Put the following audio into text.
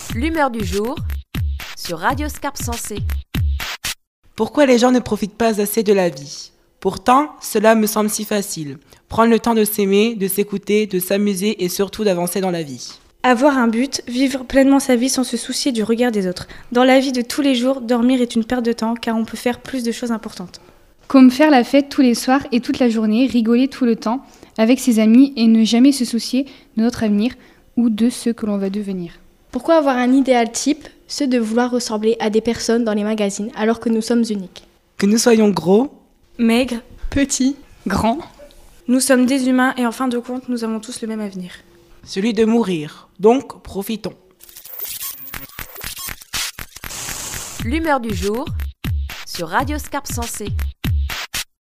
L'humeur du jour sur Radio Scarpe Sensée. Pourquoi les gens ne profitent pas assez de la vie? Pourtant, cela me semble si facile. Prendre le temps de s'aimer, de s'écouter, de s'amuser et surtout d'avancer dans la vie. Avoir un but, vivre pleinement sa vie sans se soucier du regard des autres. Dans la vie de tous les jours, dormir est une perte de temps car on peut faire plus de choses importantes. Comme faire la fête tous les soirs et toute la journée, rigoler tout le temps avec ses amis et ne jamais se soucier de notre avenir ou de ce que l'on va devenir. Pourquoi avoir un idéal type, ceux de vouloir ressembler à des personnes dans les magazines alors que nous sommes uniques? Que nous soyons gros, Maigres, Petits, Grand, nous sommes des humains et en fin de compte, nous avons tous le même avenir. celui de mourir. Donc, profitons. L'humeur du jour sur Radio Scarpe Sensée.